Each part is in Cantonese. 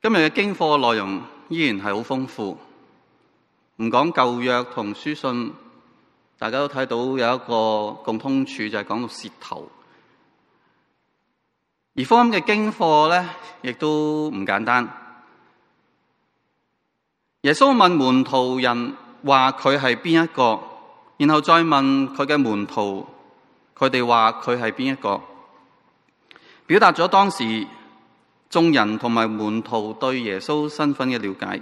今日嘅經課內容依然係好豐富，唔講舊約同書信，大家都睇到有一個共通處，就係講到舌頭。而福音嘅經課咧，亦都唔簡單。耶穌問門徒人話佢係邊一個，然後再問佢嘅門徒，佢哋話佢係邊一個，表達咗當時眾人同埋門徒對耶穌身份嘅了解。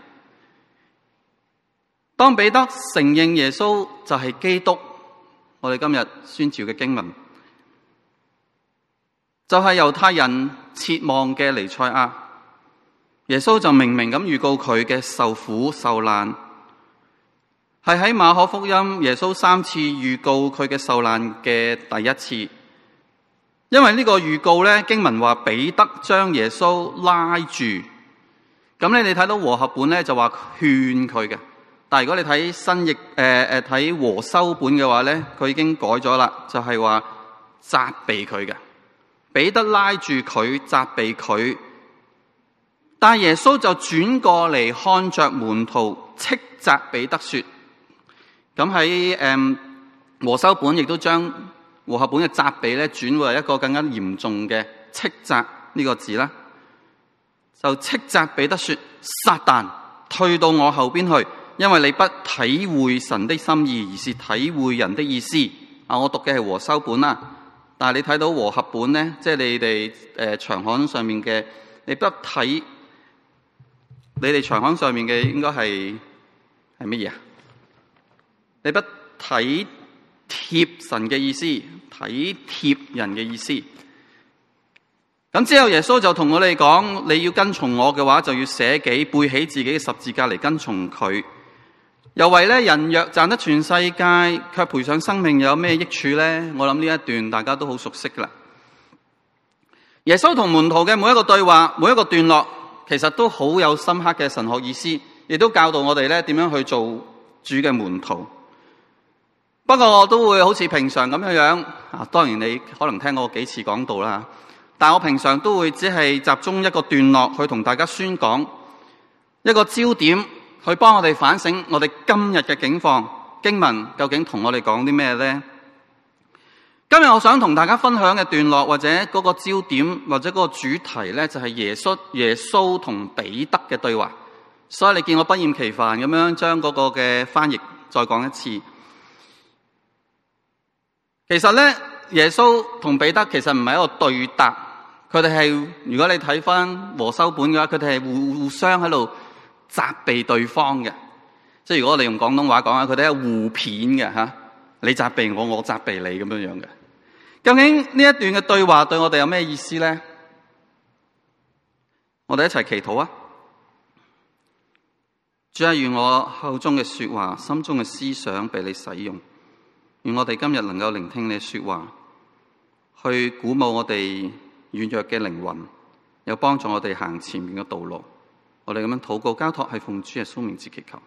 當彼得承認耶穌就係基督，我哋今日宣召嘅經文，就係猶太人切望嘅彌賽亞。耶穌就明明咁預告佢嘅受苦受難，係喺馬可福音耶穌3次預告佢嘅受難嘅第一次。因為呢個預告咧，經文話彼得將耶穌拉住，咁你睇到和合本咧就話勸佢嘅，但係如果你睇新譯睇和修本嘅話咧，佢已經改咗啦，就係話責備佢嘅。彼得拉住佢責備佢，但係耶穌就轉過嚟看着門徒，斥責彼得說，咁喺和修本亦都將和合本嘅責備咧轉為一個更加嚴重嘅斥責呢個字啦，就斥責彼得說，撒旦，退到我後邊去，因為你不體會神的心意，而是體會人的意思。我讀嘅係和修本啦，但係你睇到和合本咧，即係你哋長刊上面嘅，你哋長刊上面嘅應該係乜嘢啊？你不體貼神嘅意思，體貼人嘅意思。咁之後耶穌就同我哋講，你要跟從我嘅話，就要捨己，背起自己嘅十字架嚟跟從佢。又為咧，人若賺得全世界，卻賠上生命，有咩益處呢？我諗呢一段大家都好熟悉噶啦。耶穌同門徒嘅每一個對話，每一個段落，其實都好有深刻嘅神學意思，亦都教導我哋咧點樣去做主嘅門徒。不過我都會好似平常咁樣當然你可能聽過幾次講道啦，但我平常都會只係集中一個段落去同大家宣講一個焦點，去幫我哋反省我哋今日嘅境況，經文究竟同我哋講啲咩呢？今日我想同大家分享嘅段落或者嗰個焦點或者嗰個主題呢，就係耶穌同彼得嘅對話。所以你見我不厭其煩咁樣將嗰個嘅翻譯再講一次。其實咧，耶穌同彼得其實唔係一個對答，佢哋係，如果你睇翻和修本嘅話，佢哋係互相喺度責備對方嘅。即係如果我哋用廣東話講啊，佢哋係互片嘅吓，你責備我，我責備你咁樣樣嘅。究竟呢一段嘅對話對我哋有咩意思咧？我哋一齊祈禱啊！主啊，願我口中嘅說話，心中嘅思想被你使用。願我哋今日能夠聆聽你嘅說話，去鼓舞我哋軟弱嘅靈魂，又幫助我哋行前面嘅道路。我哋咁樣禱告交託，係奉主耶穌名字祈求。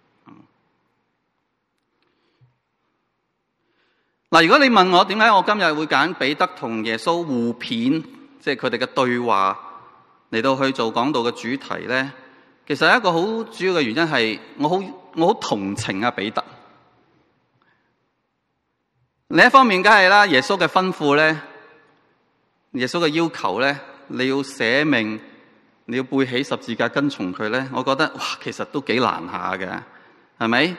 如果你問我點解我今日會揀彼得同耶穌互片，即係佢哋嘅對話嚟到去做講道嘅主題咧，其實一個好主要嘅原因係我好同情彼得。另一方面，梗係啦，耶穌嘅吩咐咧，耶穌嘅要求咧，你要捨命，你要背起十字架跟從佢咧，我覺得哇，其實都幾難下嘅，係咪？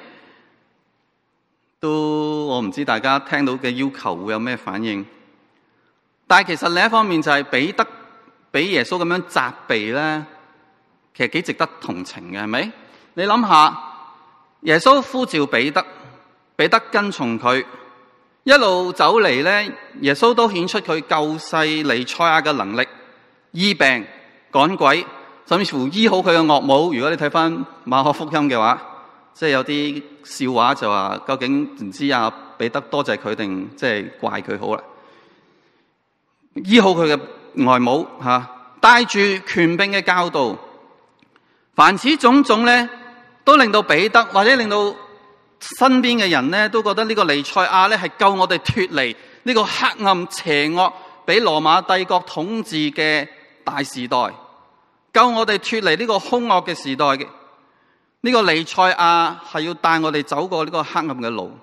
都我唔知大家聽到嘅要求會有咩反應。但係其實另一方面就係彼得俾耶穌咁樣責備咧，其實幾值得同情嘅，係咪？你諗下，耶穌呼召彼得，彼得跟從佢。一路走嚟咧，耶穌都顯出佢救世彌賽亞嘅能力，醫病、趕鬼，甚至乎醫好佢嘅岳母。如果你睇翻馬可福音嘅話，即係有啲笑話就話，究竟唔知彼得多謝佢定即係怪佢好啦？醫好佢嘅外母帶住權柄嘅教導，凡此種種咧，都令到彼得或者令到身邊嘅人咧，都覺得呢個彌賽亞咧係救我哋脫離呢個黑暗邪惡俾羅馬帝國統治嘅大時代， 救我哋脫離呢個兇惡嘅時代嘅。呢個彌賽亞係要帶我哋走過呢個黑暗嘅路。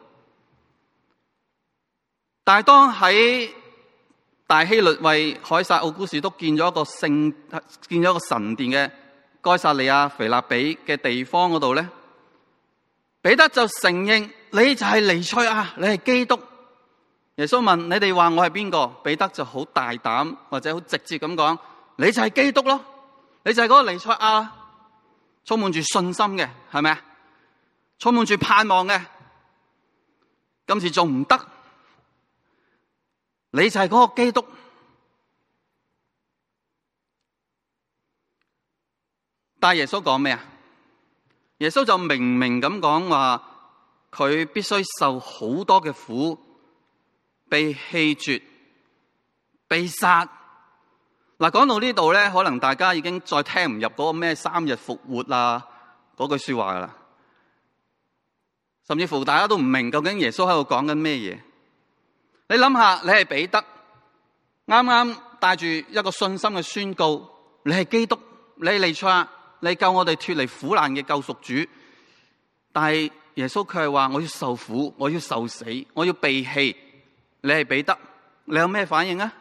但係當喺大希律為凱撒奧古士都建咗一個神殿嘅該撒利亞腓立比嘅地方嗰度咧，彼得就承認你就係彌賽亞，你係基督。耶穌問你哋話我係邊個？彼得就好大膽或者好直接咁講，你就係基督咯，你就係嗰個彌賽亞，充滿住信心嘅，係咪啊？充滿住盼望嘅。今次仲唔得？你就係嗰個基督。但係耶穌講咩啊？耶穌就明明咁講話，佢必須受好多嘅苦，被棄絕，被殺。嗱，講到呢度咧，可能大家已經再聽唔入嗰個咩3日復活啊嗰句說話噶啦，甚至乎大家都唔明究竟耶穌喺度講緊咩嘢。你諗下，你係彼得，啱啱帶住一個信心嘅宣告，你係基督，你係彌賽亞，你救我哋脫離苦難嘅救贖主。但係耶穌卻係話，我要受苦，我要受死，我要被棄。你係彼得，你有咩反應啊？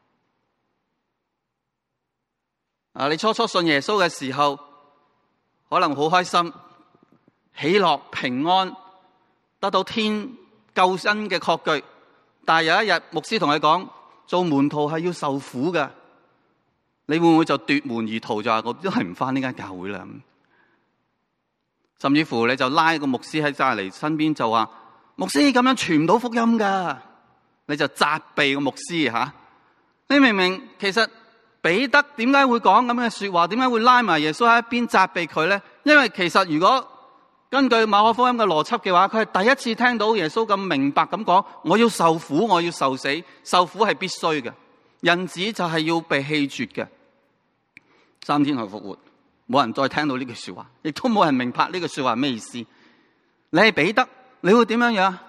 你初初信耶穌嘅時候，可能好開心、喜樂、平安，得到天救恩嘅確據。但係有一日，牧師同你講，做門徒係要受苦嘅，你會唔會就奪門而逃，就話我都係唔返呢間教會啦？甚至乎你就拉個牧師喺隔籬身邊，就話牧師咁樣傳唔到福音噶，你就責備個牧師吓。你明明其實彼得點解會講咁嘅說話？點解會拉埋耶穌喺一邊責備佢咧？因為其實如果根據馬可福音嘅邏輯嘅話，佢係第一次聽到耶穌咁明白咁講，我要受苦，我要受死，受苦係必須嘅，人子就係要被棄絕嘅，3天後復活。冇人再聽到呢句說話，亦都冇人明白呢句說話係咩意思。你係彼得，你會點樣樣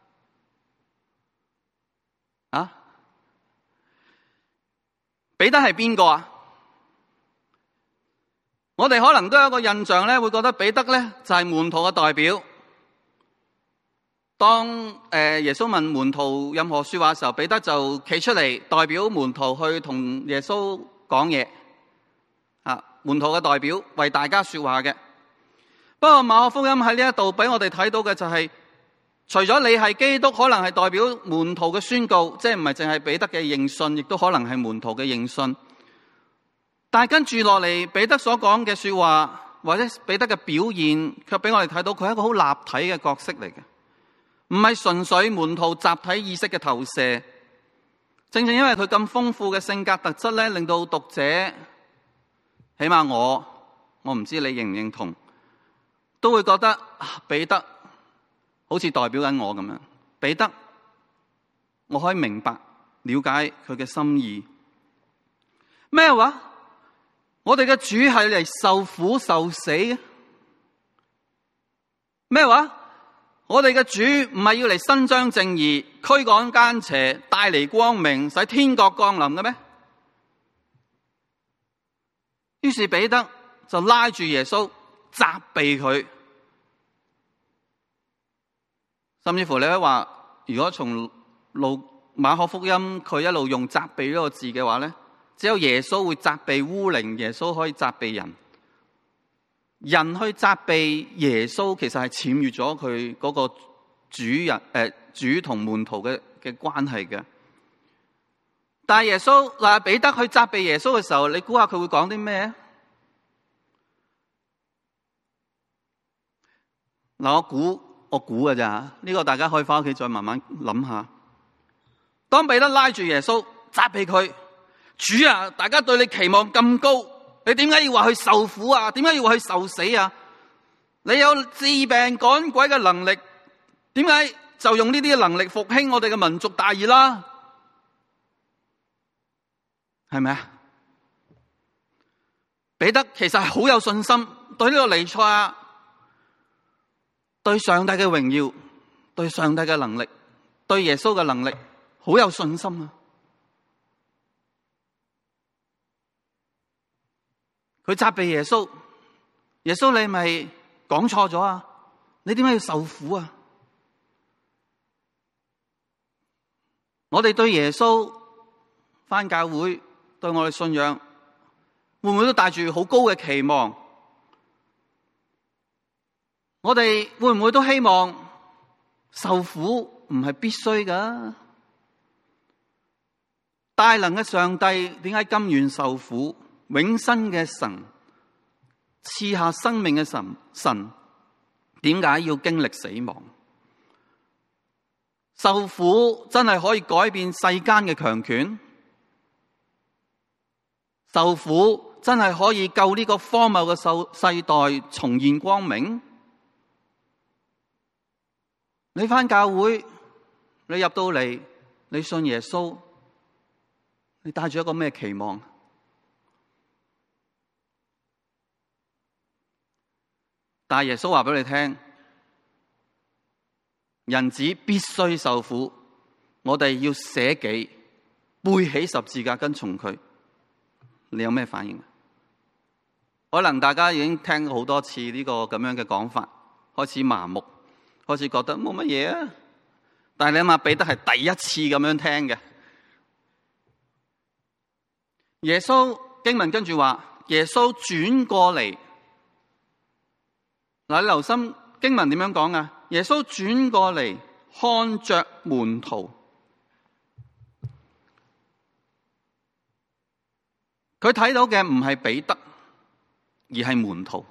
啊？彼得係邊個啊？我哋可能都有一個印象咧，會覺得彼得咧就係門徒嘅代表。當耶穌問門徒任何說話嘅時候，彼得就企出嚟代表門徒去同耶穌講嘢。門徒嘅代表為大家說話嘅。不過馬可福音喺呢一度俾我哋睇到嘅就係，除咗你係基督，可能係代表門徒嘅宣告，即係唔係淨係彼得嘅認信，亦都可能係門徒嘅認信。但係跟住落嚟，彼得所講嘅說話或者彼得嘅表現，卻俾我哋睇到佢係一個好立體嘅角色嚟嘅，唔係純粹門徒集體意識嘅投射。正正因為佢咁豐富嘅性格特質咧，令到讀者，起碼我唔知你認唔認同，都會覺得彼得好似代表緊我咁樣。彼得，我可以明白了解佢嘅心意。咩話？我哋嘅主係嚟受苦受死嘅。咩話？我哋嘅主唔係要嚟伸張正義、驅趕奸邪、帶嚟光明、使天國降臨嘅咩？於是彼得就拉住耶穌責備佢，甚至乎你可以話，如果從馬可福音佢一路用責備呢個字嘅話咧，只有耶穌會責備污靈，耶穌可以責備人。人去責備耶穌，其實係僭越咗佢嗰個主同門徒嘅關係嘅。但係耶穌彼得去責備耶穌嘅時候，你估下佢會講啲咩？我估㗎咋，呢個大家可以翻屋企再慢慢諗下。當彼得拉住耶穌責備佢，主啊，大家對你期望咁高，你點解要話去受苦啊？點解要話去受死啊？你有治病趕鬼嘅能力，點解就用呢啲能力復興我哋嘅民族大義啦？係咪啊？彼得其實係好有信心，對呢個彌賽亞，對上帝嘅榮耀，對上帝嘅能力，對耶穌嘅能力，好有信心啊！ 佢責備耶穌，耶穌你咪講錯咗啊？你點解要受苦啊？我哋對耶穌返教會，對我哋信仰，會唔會都帶住好高嘅期望？我哋會唔會都希望受苦唔係必須㗎？大能嘅上帝點解甘願受苦？永生嘅神，賜下生命嘅神，點解要經歷死亡？受苦真係可以改變世間嘅強權？受苦真係可以救呢個荒謬嘅世代重現光明？你返教會，你入到嚟，你信耶穌，你帶住一個咩期望？但係耶穌話俾你聽，人子必須受苦，我哋要捨己，背起十字架跟從佢。你有咩反應？可能大家已經聽好多次呢個咁樣嘅講法，開始麻木，開始覺得冇乜嘢啊。但係你諗下，彼得係第一次咁樣聽嘅。耶穌經文跟住話，耶穌轉過嚟。嗱，你留心經文點樣講啊？耶穌轉過嚟看着門徒，佢睇到嘅唔係彼得，而係門徒。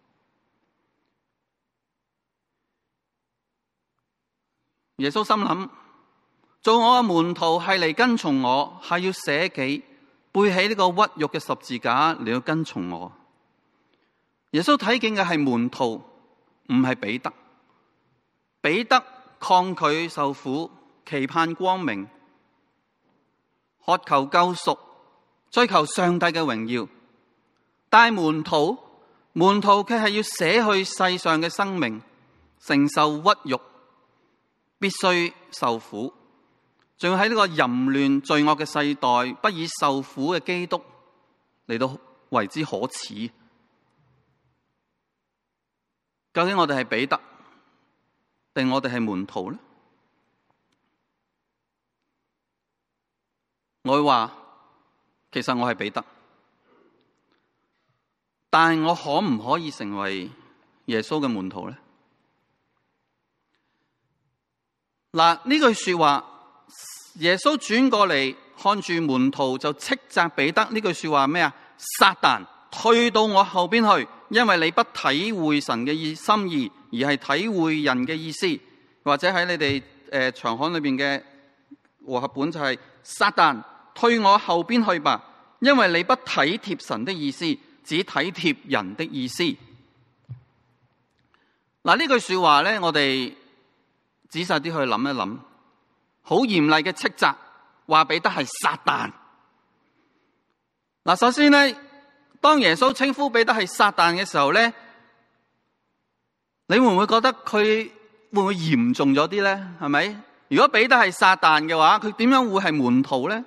耶穌心諗，做我嘅門徒係嚟跟從我，係要捨己，背起呢個屈辱嘅十字架嚟到跟從我。耶穌睇見嘅係門徒，唔係彼得。彼得抗拒受苦，期盼光明，渴求救贖，追求上帝嘅榮耀。但係門徒卻係要捨去世上嘅生命，承受屈辱，必須受苦，仲要喺呢個淫亂罪惡嘅世代，不以受苦嘅基督嚟到為之可恥。究竟我哋係彼得，定我哋係門徒呢？我會話，其實我係彼得，但係我可唔可以成為耶穌嘅門徒呢？嗱，呢句說話，耶穌轉過嚟看住門徒，就斥責彼得。呢句說話咩啊？撒旦，退到我後邊去，因為你不體會神嘅心意，而係體會人嘅意思。或者喺你哋長刊裏邊嘅和合本就係撒旦，退我後邊去吧，因為你不體貼神的意思，只體貼人的意思。嗱，呢句說話咧，我哋仔細啲去諗一諗，好嚴厲嘅斥責，話彼得係撒旦。嗱，首先咧，當耶穌稱呼彼得係撒旦嘅時候咧，你會唔會覺得佢會唔會嚴重咗啲咧？係咪？如果彼得係撒旦嘅話，佢點樣會係門徒咧？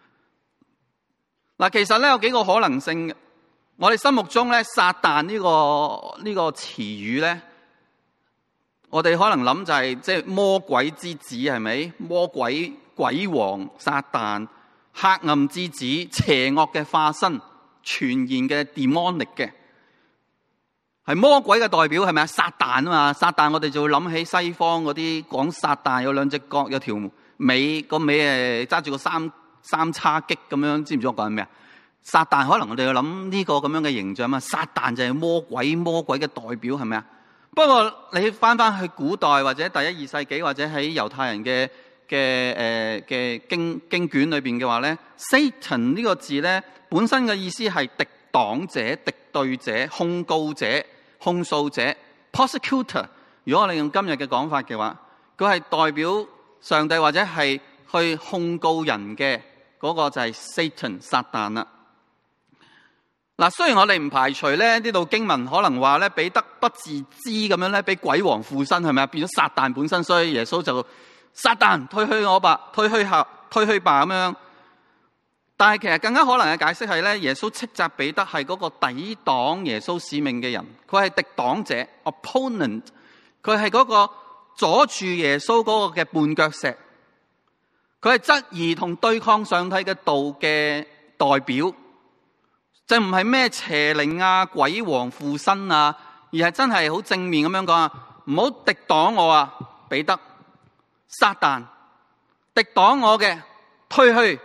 嗱，其實咧有幾個可能性嘅。我哋心目中咧，撒旦呢個詞語咧，我哋可能諗就係即係魔鬼之子，係咪？魔鬼、鬼王、撒旦、黑暗之子、邪惡嘅化身、全然嘅 demonic 嘅，係魔鬼嘅代表，係咪啊？撒旦啊嘛，撒旦我哋就會諗起西方嗰啲講撒旦有兩隻角，有條尾，個尾揸住個三叉戟咁樣，知唔知我講緊咩啊？撒旦可能我哋要諗呢個咁樣嘅形象嘛，撒旦就係魔鬼嘅代表，係咪啊？不過你翻去古代或者第一二世紀或者喺猶太人嘅經卷裏邊嘅話咧 ，Satan 呢個字咧本身嘅意思係敵擋者、敵對者、控告者、控訴者 （prosecutor）。如果我哋用今日嘅講法嘅話，佢係代表上帝或者係去控告人嘅嗰個就係 Satan 撒旦啦。嗱，雖然我哋唔排除咧呢度經文可能話咧彼得不自知咁樣咧俾鬼王附身，係咪啊？變咗撒旦本身，所以耶穌就撒旦退去我吧，退去吧咁樣。 但係其實更加可能嘅解釋係咧，耶穌斥責彼得係嗰個抵擋耶穌使命嘅人，佢係敵擋者 opponent， 佢係嗰個阻住耶穌嗰個嘅絆腳石，佢係質疑同對抗上帝嘅道嘅代表，就唔係咩邪靈啊、鬼王附身啊，而係真係好正面咁樣講啊，唔好敵擋我啊，彼得，撒旦敵擋我嘅，退去。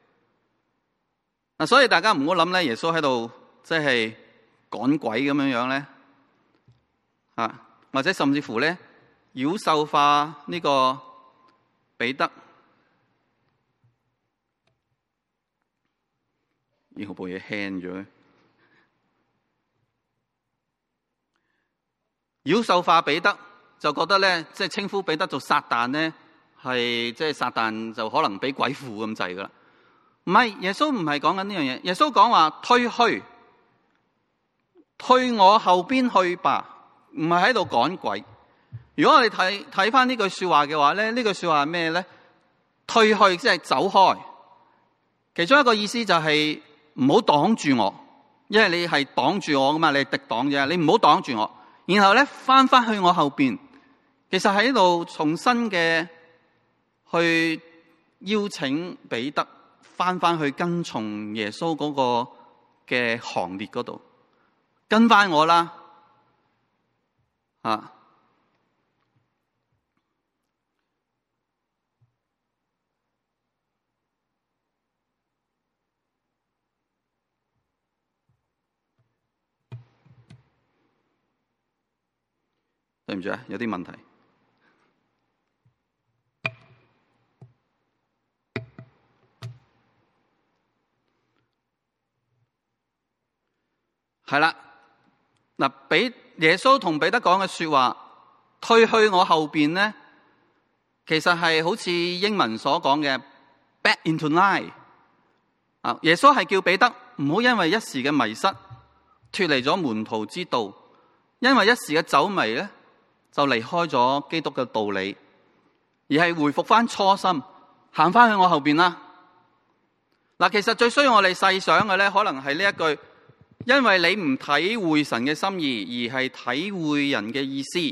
所以大家唔好諗咧，耶穌喺度即係趕鬼咁樣咧，或者甚至乎咧妖獸化呢個彼得。呢部嘢輕咗，妖獸化彼得就覺得咧，即係稱呼彼得做撒旦咧，係即係撒旦就可能俾鬼附咁滯噶啦。唔係，耶穌唔係講緊呢樣嘢。耶穌講話退我後邊去吧，唔係喺度趕鬼。如果我哋睇翻呢句說話嘅話咧，呢句說話係咩咧？退去即係走開。其中一個意思就係唔好擋住我，因為你係擋住我噶嘛，你係敵擋啫，你唔好擋住我。然後咧翻去我後邊，其實喺度重新嘅去邀請彼得翻去跟從耶穌嗰個嘅行列嗰度，跟翻我啦，對唔住啊，有啲問題。係啦，嗱，俾耶穌同彼得講嘅說話，退去我後邊咧，其實係好似英文所講嘅 back into line。耶穌係叫彼得唔好因為一時嘅迷失脫離咗門徒之道，因為一時嘅走迷咧就離開咗基督嘅道理，而係回復翻初心，行翻去我後邊啦。嗱，其實最需要我哋細想嘅咧，可能係呢一句。因為你唔體會神嘅心意，而係體會人嘅意思。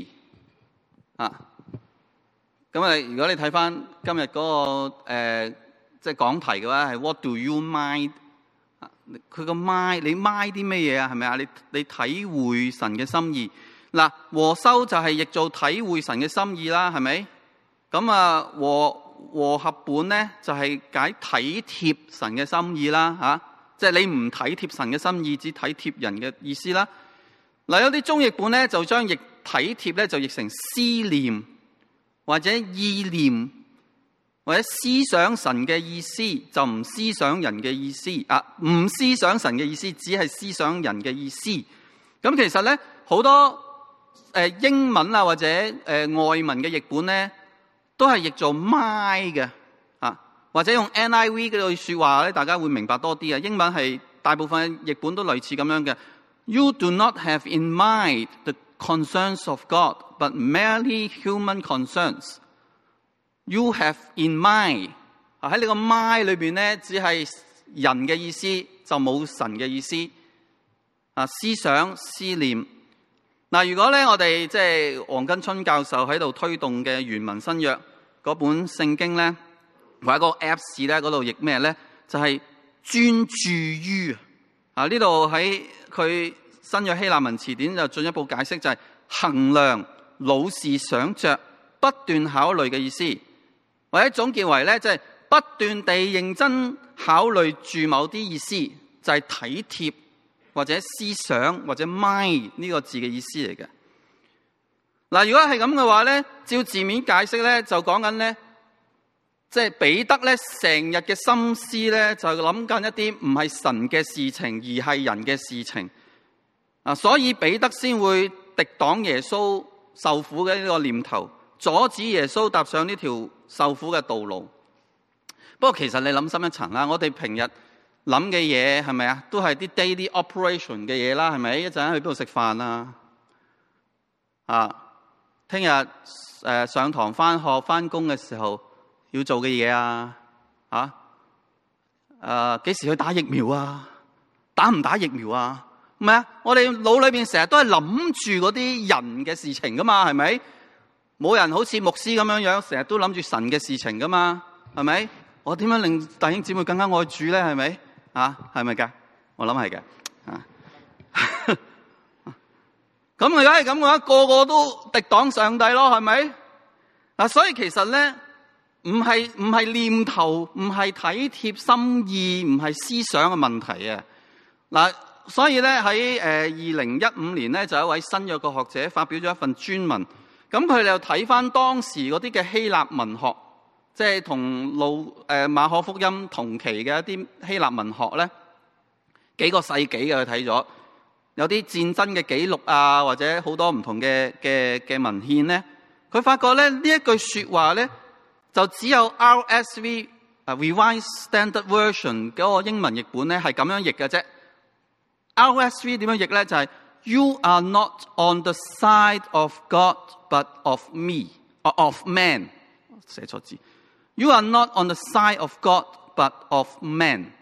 咁如果你睇翻今日嗰個即係講題嘅話，係 What do you mind？ 佢個 mind， 你 mind 啲咩嘢啊？係咪啊？你體會神嘅心意。嗱，和修就係譯做體會神嘅心意啦，係咪？咁和合本咧就係解體貼神嘅心意啦，即係你唔體貼神嘅心意，只體貼人嘅意思啦。嗱，有啲中譯本咧就將譯體貼咧就譯成思念或者意念或者思想神嘅意思，就唔思想人嘅意思。唔思想神嘅意思，只係思想人嘅意思。咁其實咧好多英文啊或者外文嘅譯本咧都係譯做 mind 嘅。或者用 NIV 嗰句說話咧，大家會明白多啲啊。英文係大部分譯本都類似咁樣嘅。You do not have in mind the concerns of God, but merely human concerns. You have in mind 喺你個 mind 裏邊咧，只係人嘅意思，就冇神嘅意思。思想思念。嗱，如果咧我哋即係黃根春教授喺度推動嘅原文新約嗰本聖經咧。或者個 Apps 咧，嗰度譯咩咧？就係專注於呢度喺佢新約希臘文詞典就進一步解釋，就係衡量、老是想着、不斷考慮嘅意思，或者總結為咧，即係不斷地認真考慮住某啲意思，就係體貼或者思想或者 mind 呢個字嘅意思嚟嘅。嗱，如果係咁嘅話咧，照字面解釋咧，就講緊咧。即係彼得咧，成日嘅心思咧，就諗緊一啲唔係神嘅事情，而係人嘅事情。所以彼得先會敵擋耶穌受苦嘅呢個念頭，阻止耶穌踏上呢條受苦嘅道路。不過其實你諗深一層啦，我哋平日諗嘅嘢係咪啊？都係啲 daily operation 嘅嘢啦，係咪？一陣去邊度食飯啊？聽日上堂返學返工嘅時候要做嘅嘢幾時去打疫苗啊？打唔打疫苗啊？唔係啊，我哋腦裏邊成日都係諗住嗰啲人嘅事情噶嘛，係咪？冇人好似牧師咁樣成日都諗住神嘅事情噶嘛，係咪？我點樣令弟兄姊妹更加愛主咧？係咪？啊，係咪噶？我諗係嘅。啊，咁如果係咁嘅話，個個都敵擋上帝咯，係咪？嗱，所以其實咧，唔係念頭，唔係體貼心意，唔係思想嘅問題啊。嗱，所以咧喺2015年咧，就有一位新約嘅學者發表咗一份專文，咁佢哋又睇翻當時嗰啲嘅希臘文學，即係同馬可福音同期嘅一啲希臘文學咧，幾個世紀嘅佢睇咗，有啲戰爭嘅記錄啊，或者好多唔同嘅文獻咧，佢發覺咧呢一句說話咧，就只有 RSV Revised Standard Version 嗰個英文譯本咧係咁樣譯嘅啫。RSV 點樣譯咧？就係 You are not on the side of God, but of me, or of man。寫錯字。You are not on the side of God, but of man。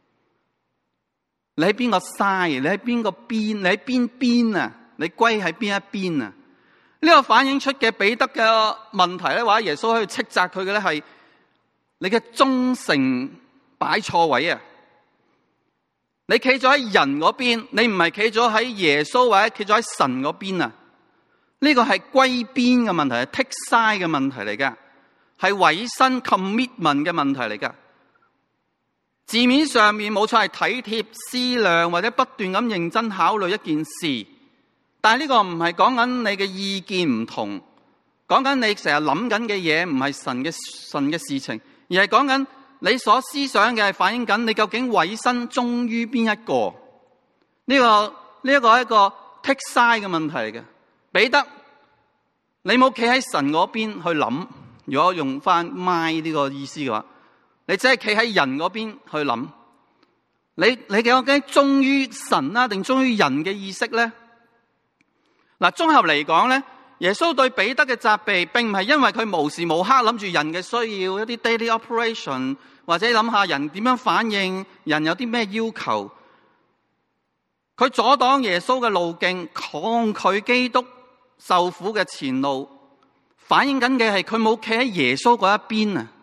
你喺邊個 side？ 你喺邊個邊？你喺邊邊啊？你歸喺邊一邊啊？呢個反映出嘅彼得嘅問題咧，或者耶穌喺度斥責佢嘅咧，係你嘅忠誠擺錯位啊！你企咗喺人嗰邊，你唔係企咗喺耶穌或者企咗喺神嗰邊啊！呢個係歸邊嘅問題，係 take side 嘅問題嚟噶，係委身 commitment 嘅問題嚟噶。字面上面冇錯係體貼思量或者不斷咁認真考慮一件事，但係呢個唔係講緊你嘅意見唔同，講緊你成日諗緊嘅嘢唔係神嘅事情，而係講緊你所思想嘅係反映緊你究竟委身忠於邊一個？呢個係一個 take side 嘅問題嚟嘅。彼得，你冇企喺神嗰邊去諗，如果用翻 my 呢個意思嘅話，你只係企喺人嗰邊去諗。你究竟忠於神啊，定忠於人嘅意識咧？嗱，綜合嚟講咧，耶穌對彼得嘅責備，並唔係因為佢無時無刻諗住人嘅需要，一啲 daily operation， 或者諗下人點樣反應，人有啲咩要求。佢阻擋耶穌嘅路徑，抗拒基督受苦嘅前路，反映緊嘅係佢冇企喺耶穌嗰一邊啊！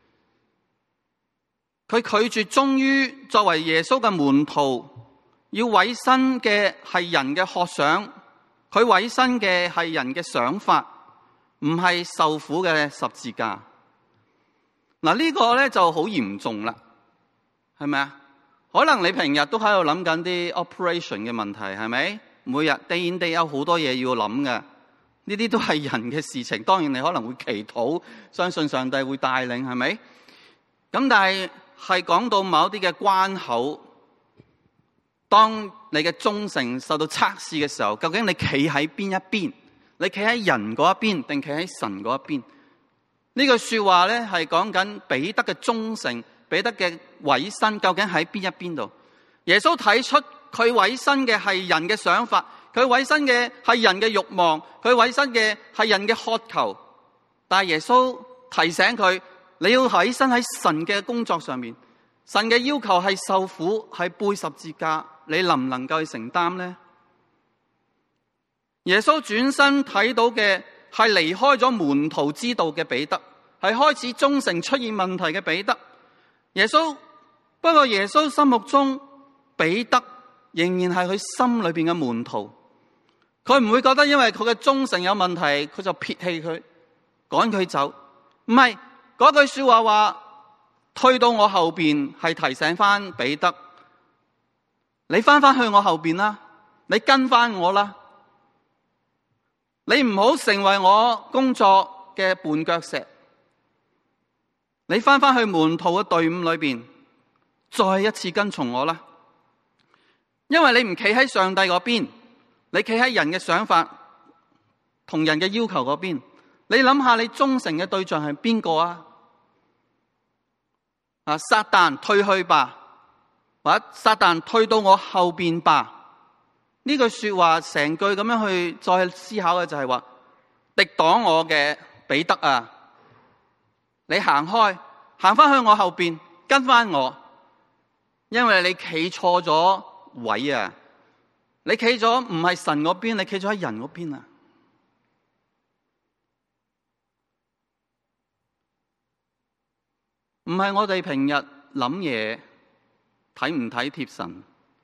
佢拒絕忠於作為耶穌嘅門徒，要委身嘅係人嘅學想。佢委身嘅係人嘅想法，唔係受苦嘅十字架。嗱，呢個咧就好嚴重啦，係咪啊？可能你平日都喺度諗緊啲 operation 嘅問題，係咪？每日 day in day out 好多嘢要諗嘅，呢啲都係人嘅事情。當然你可能會祈禱，相信上帝會帶領，係咪？咁但係講到某啲嘅關口，當你嘅忠誠受到測試嘅時候，究竟你企喺邊一邊？你企喺人嗰一邊，定企喺神嗰一邊？呢句說話咧係講緊彼得嘅忠誠，彼得嘅委身究竟喺邊一邊度？耶穌睇出佢委身嘅係人嘅想法，佢委身嘅係人嘅慾望，佢委身嘅係人嘅渴求。但係耶穌提醒佢，你要委身喺神嘅工作上面。神嘅要求係受苦，係背十字架，你能唔能夠去承擔呢？耶穌轉身睇到嘅係離開咗門徒之道嘅彼得，係開始忠誠出現問題嘅彼得。不過耶穌心目中彼得仍然係佢心裏邊嘅門徒，佢唔會覺得因為佢嘅忠誠有問題，佢就撇棄佢，趕佢走。唔係，嗰句說話推到我後邊，係提醒翻彼得，你翻去我後邊啦，你跟翻我啦，你唔好成為我工作嘅絆腳石，你翻去門徒嘅隊伍裏邊，再一次跟從我啦。因為你唔企喺上帝嗰邊，你企喺人嘅想法同人嘅要求嗰邊，你諗下你忠誠嘅對象係邊個啊？撒旦退去吧，或者撒旦退到我後邊吧。呢句說話成句咁樣去再思考嘅就係話，敵擋我嘅彼得啊，你行開，行翻去我後邊，跟翻我。 因為你企錯咗位啊！你企咗唔係神嗰邊，你企咗喺人嗰邊啊！唔係我哋平日諗嘢睇唔體貼神，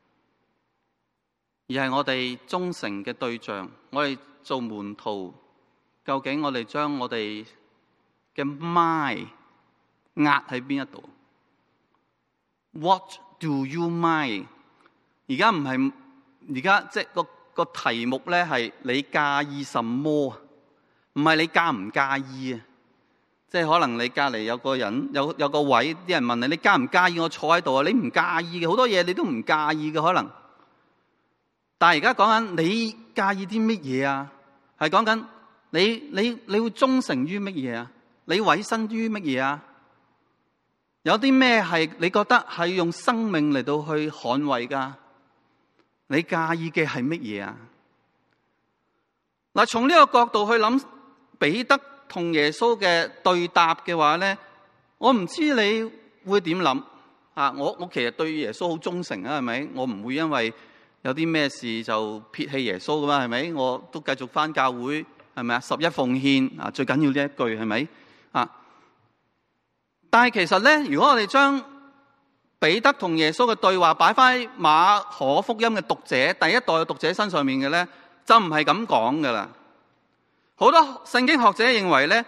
而係我哋忠誠嘅對象。我哋做門徒，究竟我哋將我哋嘅 mind 壓喺邊一度 ？What do you mind？ 而家唔係，而家即係個題目咧係你介意什麼？唔係你介唔介意啊？即係可能你隔離有個人有個位，啲人問你介唔介意我坐喺度啊？你唔介意嘅，好多嘢你都唔介意嘅可能。但係而家講緊你介意啲乜嘢啊？係講緊你會忠誠於乜嘢啊？你委身於乜嘢啊？有啲咩係你覺得係用生命嚟到去捍衛㗎？你介意嘅係乜嘢啊？嗱，從呢個角度去諗彼得同耶穌嘅對答嘅話咧，我唔知你會點諗啊！我其實對耶穌好忠誠啊，係咪？我唔會因為有啲咩事就撇棄耶穌噶嘛，係咪？我都繼續返教會，係咪啊？十一奉獻啊，最緊要呢一句係咪啊？但係其實咧，如果我哋將彼得同耶穌嘅對話擺翻喺馬可福音嘅讀者第一代嘅讀者身上面嘅咧，就唔係咁講噶啦。好多聖經學者認為咧，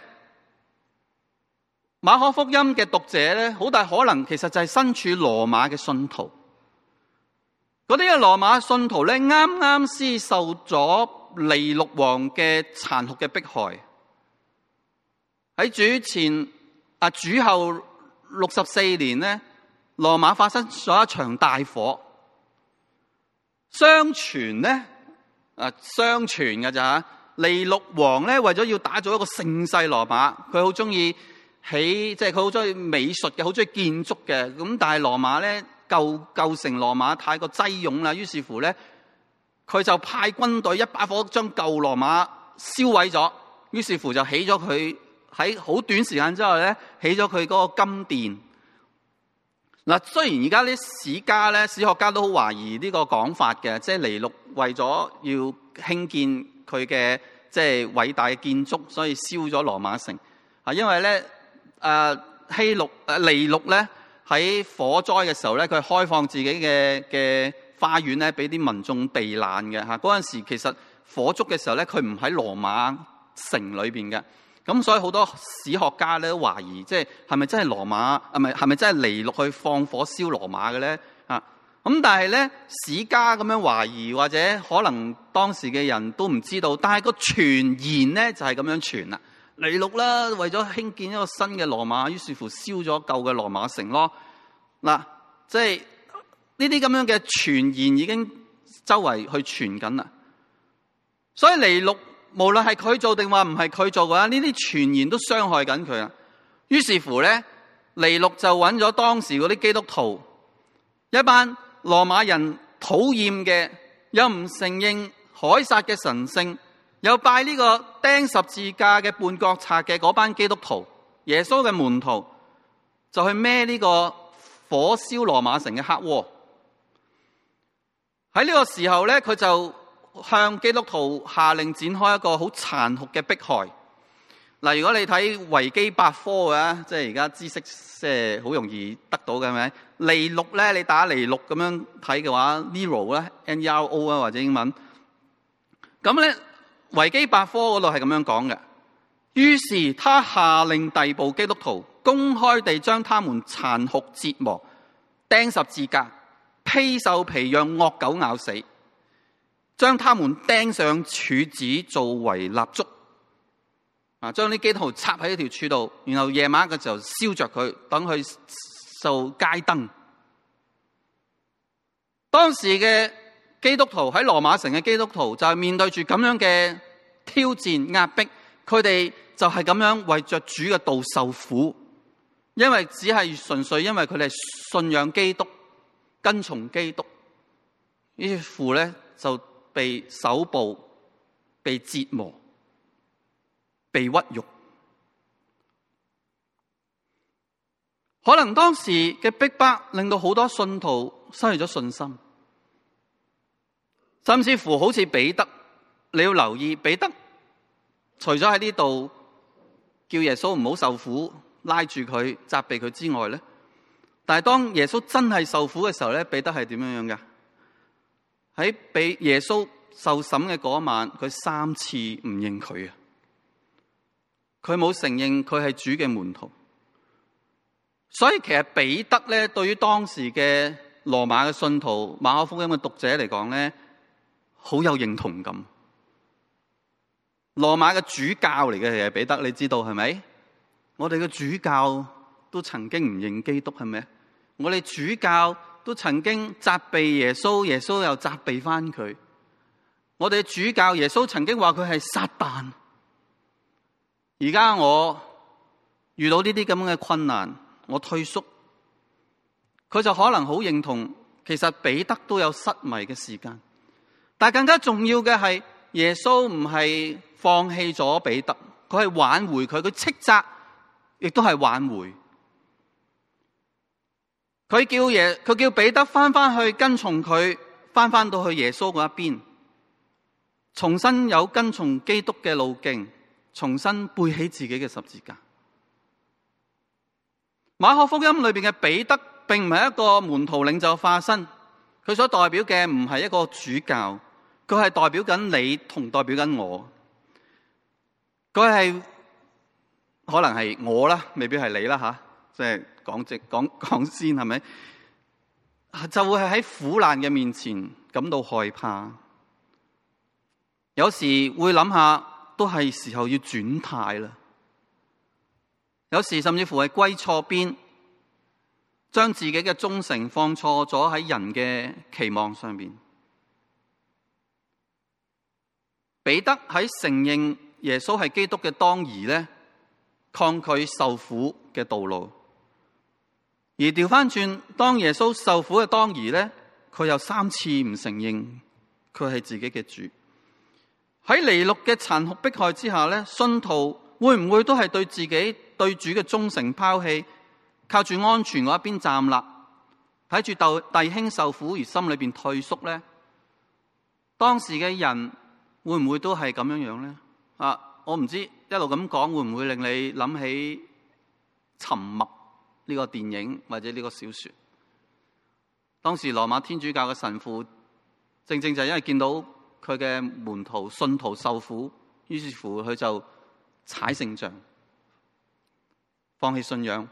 馬可福音嘅讀者咧，好大可能其實就係身處羅馬嘅信徒。嗰啲嘅羅馬信徒咧，啱啱先受咗尼祿王嘅殘酷嘅迫害。喺主後64年咧，羅馬發生咗一場大火。相傳嘅咋？尼祿王咧，為咗要打造一個盛世羅馬，佢好中意起，即係佢好中意美術嘅，好中意建築嘅。咁但係羅馬咧，舊城羅馬太過擠擁啦，於是乎咧，佢就派軍隊一把火將舊羅馬燒毀咗。於是乎就起咗佢喺好短時間之後咧，起咗佢嗰個金殿。嗱，雖然而家啲史學家都好懷疑呢個講法嘅，即係尼祿為咗要興建佢嘅即係偉大嘅建築，所以燒咗羅馬城。因為咧尼祿咧喺火災嘅時候咧，佢開放自己嘅花園咧，俾啲民眾避難嘅嚇。嗰陣時其實火燭嘅時候咧，佢唔喺羅馬城裏邊嘅。咁所以好多史學家咧都懷疑，即係咪真係羅馬係咪真係尼祿去放火燒羅馬嘅咧？咁但係咧，史家咁樣懷疑，或者可能當時嘅人都唔知道，但係個傳言咧就係咁樣傳啦。尼祿啦，為咗興建一個新嘅羅馬，於是乎燒咗舊嘅羅馬城咯。嗱，即係呢啲咁樣嘅傳言已經周圍去傳緊啦。所以尼祿無論係佢做定話唔係佢做嘅話，呢啲傳言都傷害緊佢啦。於是乎咧，尼祿就揾咗當時嗰啲基督徒，一班羅馬人討厭嘅，又唔承認凱撒嘅神聖，又拜呢個釘十字架嘅絆腳賊嘅嗰班基督徒，耶穌嘅門徒，就去孭呢個火燒羅馬城嘅黑鍋。喺呢個時候咧，佢就向基督徒下令展開一個好殘酷嘅迫害。嗱，如果你睇維基百科嘅，即係而家知識即係好容易得到嘅，係咪？尼祿咧，你打尼祿咁樣睇嘅話 ，Nero 咧 ，Nero 啊或者英文。咁咧，維基百科嗰度係咁樣講嘅。於是他下令逮捕基督徒，公開地將他們殘酷折磨，釘十字架，披獸皮讓惡狗咬死，將他們釘上柱子作為蠟燭。將啲基督徒插喺一條柱度，然後夜晚嘅時候燒着佢，等佢做街燈。當時嘅基督徒喺羅馬城嘅基督徒就係面對住咁樣嘅挑戰壓迫，佢哋就係咁樣為着主嘅道受苦，因為只係純粹因為佢哋信仰基督、跟從基督，於是乎咧就被搜捕、被折磨、被屈辱。 可能當時嘅逼迫令到好多信徒失去咗信心，甚至乎好似彼得，你要留意彼得，除咗喺呢度叫耶穌唔好受苦，拉住佢責備佢之外咧，但係當耶穌真係受苦嘅時候咧，彼得係點樣樣㗎？喺俾耶穌受審嘅嗰晚，佢3次唔認佢啊！佢冇承認佢係主嘅門徒。所以其實彼得咧，對於當時嘅羅馬嘅信徒、馬可福音嘅讀者嚟講咧，好有認同感。羅馬嘅主教嚟嘅，其實彼得，你知道係咪？我哋嘅主教都曾經唔認基督，係咪？我哋主教都曾經責備耶穌，耶穌又責備翻佢。我哋主教耶穌曾經話佢係撒旦。而家我遇到呢啲咁嘅困難，我退縮，佢就可能好認同，其實彼得都有失迷嘅時間。但更加重要嘅係，耶穌唔係放棄咗彼得，佢係挽回佢，佢斥責亦都係挽回。佢叫彼得翻去跟從佢，翻到去耶穌嗰一邊，重新有跟從基督嘅路徑，重新背起自己嘅十字架。馬可福音裏邊嘅彼得並唔係一個門徒領袖化身，佢所代表嘅唔係一個主教，佢係代表緊你同代表緊我。佢係可能係我啦，未必係你啦吓，即係講先係咪？就會係喺苦難嘅面前感到害怕，有時會諗下都係時候要轉態啦。有時甚至乎係歸錯邊，將自己嘅忠誠放錯咗喺人嘅期望上面。彼得喺承認耶穌係基督嘅當兒咧，抗拒受苦嘅道路；而調翻轉，當耶穌受苦嘅當兒咧，佢又3次唔承認佢係自己嘅主。喺尼祿嘅殘酷迫害之下咧，信徒會唔會都係對自己對主嘅忠誠拋棄，靠住安全嗰一邊站立，睇住弟兄受苦而心裏邊退縮咧？當時嘅人會唔會都係咁樣樣咧？我唔知一路咁講會唔會令你諗起《沉默》呢個電影或者呢個小說？當時羅馬天主教嘅神父正正就係因為見到佢嘅門徒信徒受苦，於是乎佢就踩聖像，放棄信仰。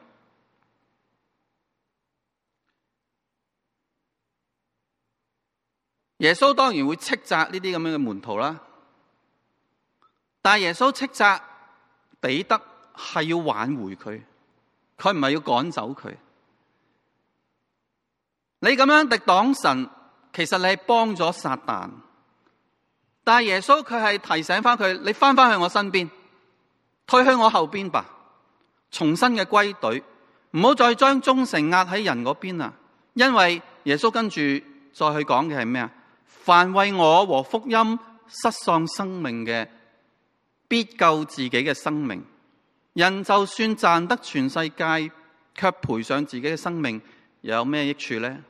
耶穌當然會斥責呢啲咁樣嘅門徒啦，但係耶穌斥責彼得係要挽回佢，佢唔係要趕走佢。你咁樣敵擋神，其實你係幫咗撒旦。但係耶穌佢係提醒翻佢，你翻去我身邊，退去我後邊吧，重新嘅歸隊，唔好再將忠誠壓喺人嗰邊啊！因為耶穌跟住再去講嘅係咩啊？凡為我和福音失喪生命嘅，必救自己嘅生命。人就算賺得全世界，卻賠上自己嘅生命，又有咩益處呢？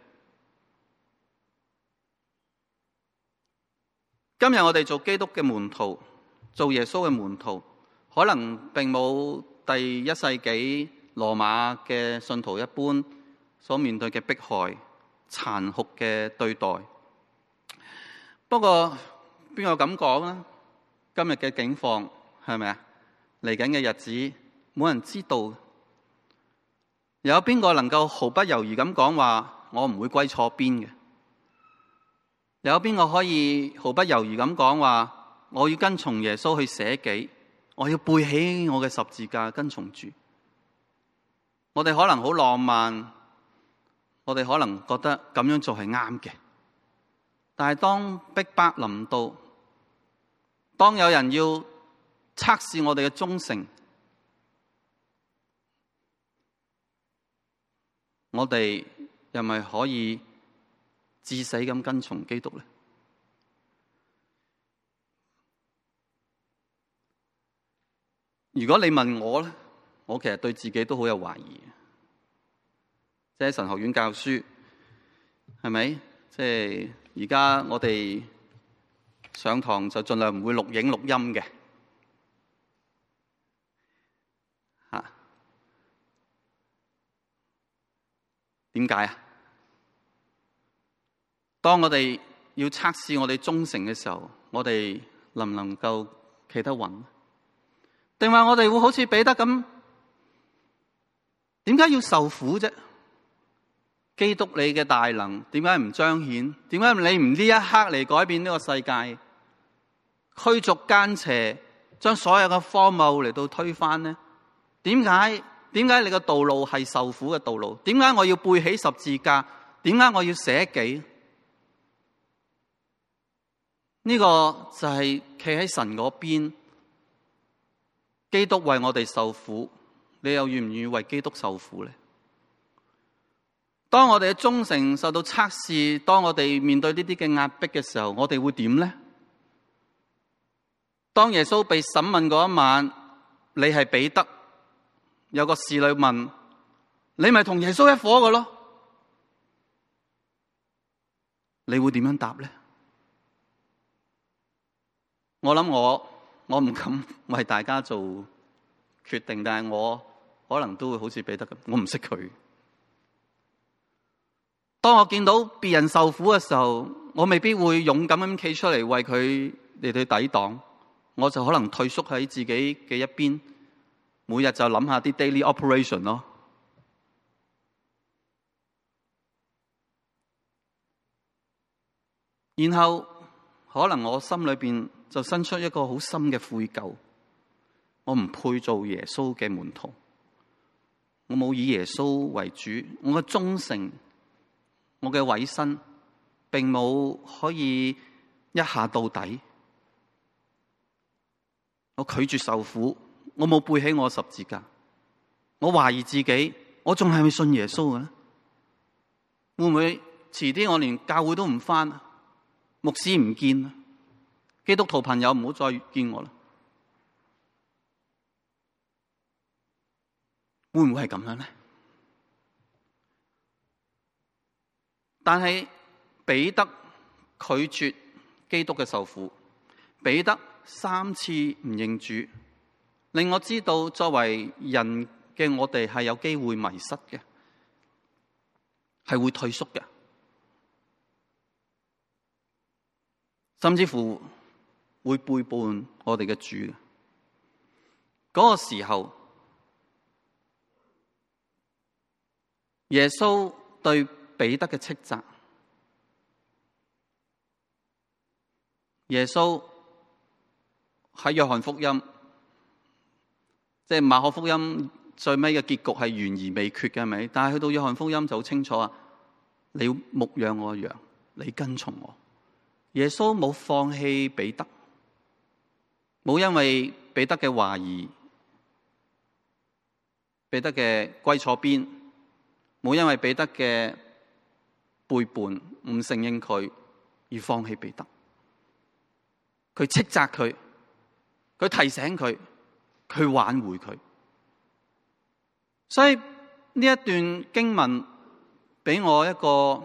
今日我哋做基督嘅門徒，做耶穌嘅門徒，可能並冇第1世紀羅馬嘅信徒一般所面對嘅迫害、殘酷嘅對待。不過邊個咁講呢？今日嘅境況係咪啊？嚟緊嘅日子冇人知道，有邊個能夠毫不猶豫咁講話我唔會歸錯邊嘅？有邊個可以毫不猶豫咁講話我要跟從耶穌去捨己，我要背起我嘅十字架跟從主？我哋可能好浪漫，我哋可能覺得咁樣做係啱嘅，但係當逼迫臨到，當有人要測試我哋嘅忠誠，我哋又咪可以至死咁跟從基督呢？如果你問我咧，我其實對自己都好有懷疑。 即係喺神學院教書，係咪？即係而家我哋上堂就盡量唔會錄影錄音嘅，嚇。點解啊？當我哋要測試我哋忠誠嘅時候，我哋能唔能夠企得穩？定話我哋會好似彼得咁？點解要受苦啫？基督你嘅大能點解唔彰顯？點解你唔呢一刻嚟改變呢個世界？驅逐奸邪，將所有嘅荒謬嚟到推翻呢？點解你嘅道路係受苦嘅道路？點解我要背起十字架？點解我要捨己？呢個就係企喺神嗰邊，基督為我哋受苦，你又願唔願意為基督受苦呢？當我哋嘅忠誠受到測試，當我哋面對呢啲嘅壓迫嘅時候，我哋會點呢？當耶穌被審問嗰一晚，你係彼得，有個侍女問，你咪同耶穌一夥嘅咯？你會點樣答呢？我諗我唔敢為大家做決定，但係我可能都會好似彼得咁，我唔識佢。當我見到別人受苦嘅時候，我未必會勇敢咁企出嚟為佢哋去抵擋，我就可能退縮喺自己嘅一邊，每日就諗下啲 daily operation 咯。然後可能我心裏邊就生出一個好深嘅悔疚，我唔配做耶穌嘅門徒，我冇以耶穌為主，我嘅忠誠，我嘅委身，並冇可以一下到底。我拒絕受苦，我冇背起我十字架，我懷疑自己，我仲係咪信耶穌嘅呢？會唔會遲啲我連教會都唔返，牧師唔見，基督徒朋友唔好再見我啦？會唔會係咁樣呢？但係彼得拒絕基督嘅受苦，彼得3次唔認主，令我知道作為人嘅我哋係有機會迷失嘅，係會退縮嘅，甚至乎會背叛我哋嘅主嘅。嗰個時候，耶穌對彼得嘅斥責，耶穌喺約翰福音，即係馬可福音最尾嘅結局係懸而未決嘅，係咪？但係去到約翰福音就好清楚啊！你要牧養我嘅羊，你跟從我。耶穌冇放棄彼得，冇因為彼得嘅懷疑，彼得嘅歸錯邊，冇因為彼得嘅背叛唔承認佢而放棄彼得。佢斥責佢，佢提醒佢，佢挽回佢。所以呢一段經文俾我一個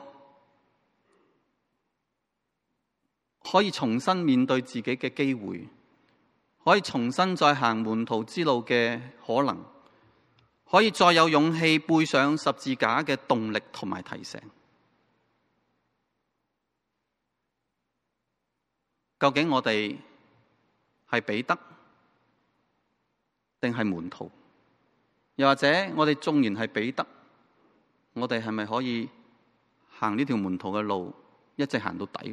可以重新面對自己嘅機會，可以重新再行門徒之路嘅可能，可以再有勇氣背上十字架嘅動力同埋提醒。究竟我哋係彼得定係門徒？又或者我哋縱然係彼得，我哋係咪可以行呢條門徒嘅路，一直行到底？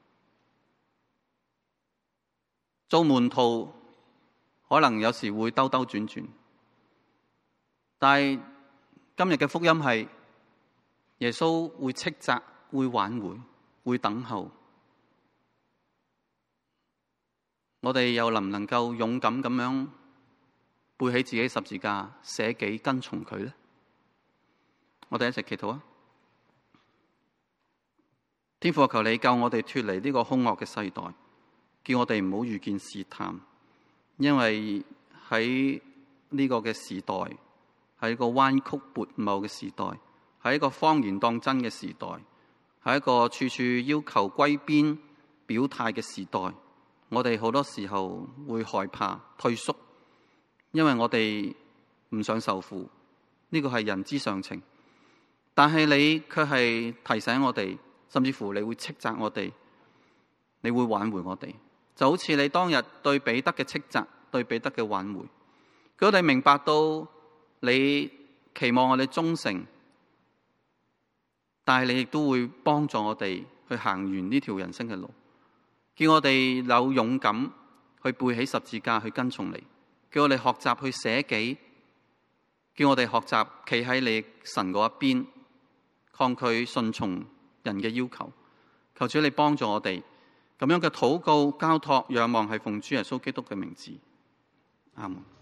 做門徒可能有時會兜兜轉轉，但係今日嘅福音係耶穌會斥責、會挽回、會等候。我哋又能唔能夠勇敢咁樣背起自己十字架，捨己跟從佢呢？我哋一齊祈禱啊！天父，求你救我哋脫離呢個兇惡嘅世代，叫我哋唔好遇見試探，因為喺呢個嘅時代，喺個彎曲悖謬嘅時代， 係一個謊言當真嘅時代，係一個處處要求歸邊表態嘅時代。我哋好多時候會害怕退縮，因為我哋唔想受苦，呢個係人之常情。但係你卻係提醒我哋，甚至乎你會斥責我哋，你會挽回我哋，就好似你當日對彼得嘅斥責，對彼得嘅挽回。佢哋明白到你期望我哋忠誠，但係你亦都會幫助我哋去行完呢條人生嘅路，叫我哋有勇敢去背起十字架去跟從你，叫我哋學習去捨己，叫我哋學習企喺你神嗰一邊，抗拒順從人嘅要求。求主你幫助我哋咁樣嘅禱告交託仰望，係奉主耶穌基督嘅名字，阿門。